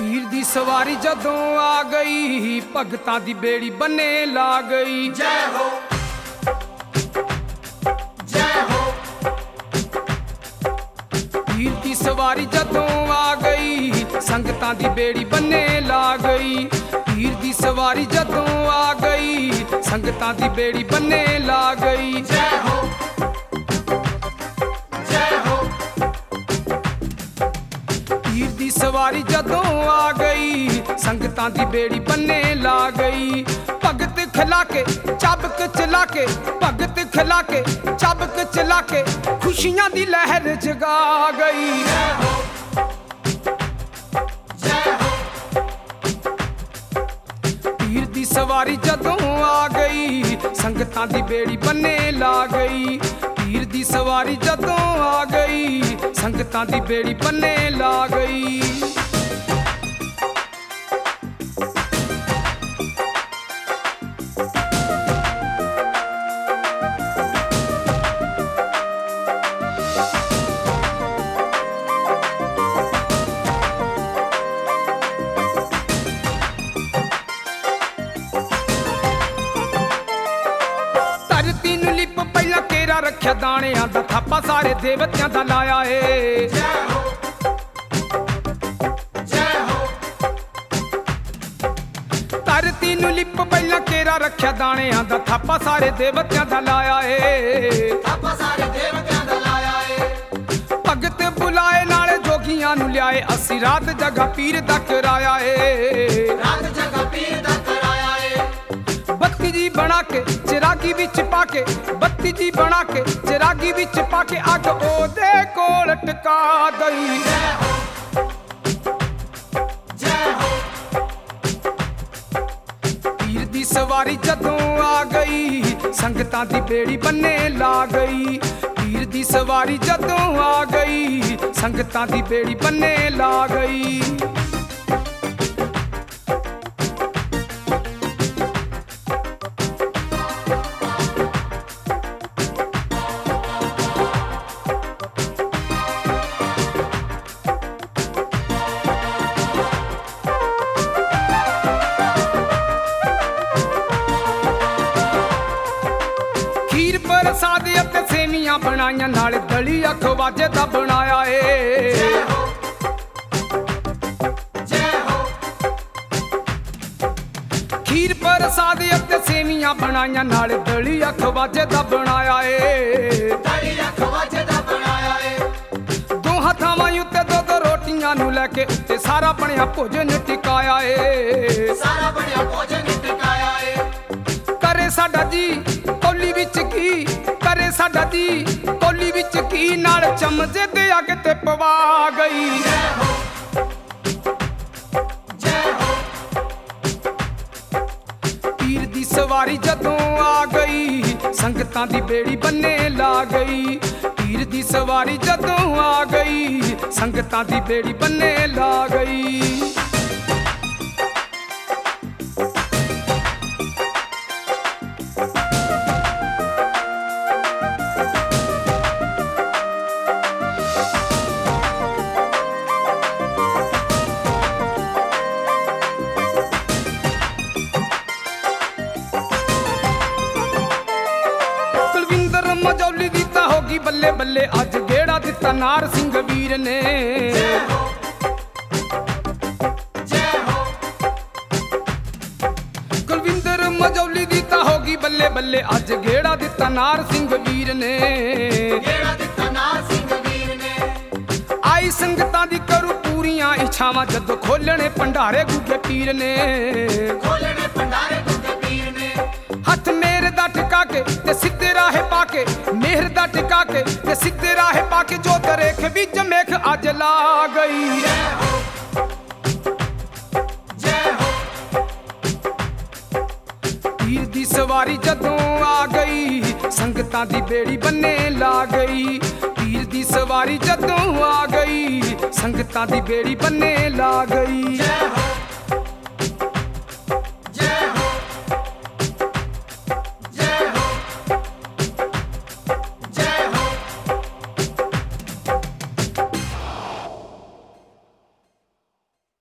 पीर दी सवारी जदों आ गई, भगतां दी बेड़ी बन्ने ला गई। जय हो जय हो। पीर दी सवारी जदों आ गई, संगतां दी बेड़ी बन्ने ला गई। पीर दी सवारी जदों आ गई, संगतां दी बेड़ी बन्ने ला गई। जय हो जय हो। पीर दी सवारी जदों आ गई, संगतां दी बेड़ी बन्ने ला गई। भगत खिला के चाबक चला के, भगत खिला के चाबक चला के, खुशियां दी लहर जगा गई। जय हो जय हो। पीर दी सवारी जदों आ गई, संगतां दी बेड़ी बन्ने ला गई। पीर दी सवारी जदों आ गई, संगतां दी बेड़ी बन्ने ला गई। धरती नूं लिप पहिला केरा रखिया, दाणियां दा थापा सारे देवतियां दा लाया ए। जय हो जय हो। धरती नूं लिप पहिला केरा रखिया, दाणियां दा थापा सारे देवतियां दा लाया ए। ਆਪਾਂ ਸਾਰੇ ਦੇਵਤਿਆਂ ਦਾ ਲਾਇਆ ਏ। भगत बुलाए नाले जोगियां नूं लियाए, असी रात जगा पीर दा कराया ए। ਰਾਤ ਜਗਾ ਪੀਰ ਦਾ ਕਰਾਇਆ ਏ। बत्ती जी बना के चिरागी विच पाके, बत्ती जी बना के चिरागी विच पाके, अग ओदे कोल टका दई। जय हो जय हो। पीर दी सवारी जदों आ गई, संगतां दी बेड़ी बन्ने ला गई। पीर दी सवारी जदों आ गई, संगतां दी बेड़ी बन्ने ला गई। खीर प्रसाद अते सेवियां बनाइयां, नाले दली अखवाजे दा बनाया ए। जय हो जय हो। खीर प्रसाद अते सेवियां बनाइयां, नाले दली अखवाजे दा बनाया ए। ਤੜੀ ਅਖਵਾਜੇ ਦਾ ਬਣਾਇਆ ਏ। दोहां थावां उत्ते दो दो रोटियां नूं लैके, उत्ते सारा बनिया भोजन टिकाया ए। ਸਾਰਾ ਬਣਿਆ ਭੋਜਨ ਟਿਕਾਇਆ ਏ। करे साडा जी कौली विच की, करे साडा जी कौली विच की, नाल चमचे ते अग ते पवा गई। जय हो जय हो। पीर दी सवारी जदों आ गई, संगतां दी बेड़ी बन्ने ला गई। पीर दी सवारी जदों आ गई, संगतां दी बेड़ी बन्ने ला गई। कुलविंदर मजौली दी तां होगी बल्ले बल्ले, अज गेड़ा दिता नार सिंह वीर ने। जय हो जय हो। कुलविंदर मजौली दी तां होगी बल्ले बल्ले, अज गेड़ा दिता नार सिंह वीर ने। ਜਿਹੜਾ ਦਿੱਤਾ ਨਾਰ ਸਿੰਘ ਵੀਰ ਨੇ। आई संगतां दी करू पूरियां इच्छावां, जदों खोलणे भंडारे गुगे पीर ने। ਖੋਲਣੇ ਭੰਡਾਰੇ ਗੁੱਗੇ ਪੀਰ ਨੇ। हथ मेहर दा टिका के ते सीधे राहे पाके, मेहर दा टिका के ते सीधे राहे पाके, जो दरेख विच मेख अज ला गई। जय हो जय हो। पीर दी सवारी जदों आ गई, संगतां दी बेड़ी बन्ने ला गई। पीर दी सवारी जदों आ गई, संगतां दी बेड़ी बन्ने ला गई। जय हो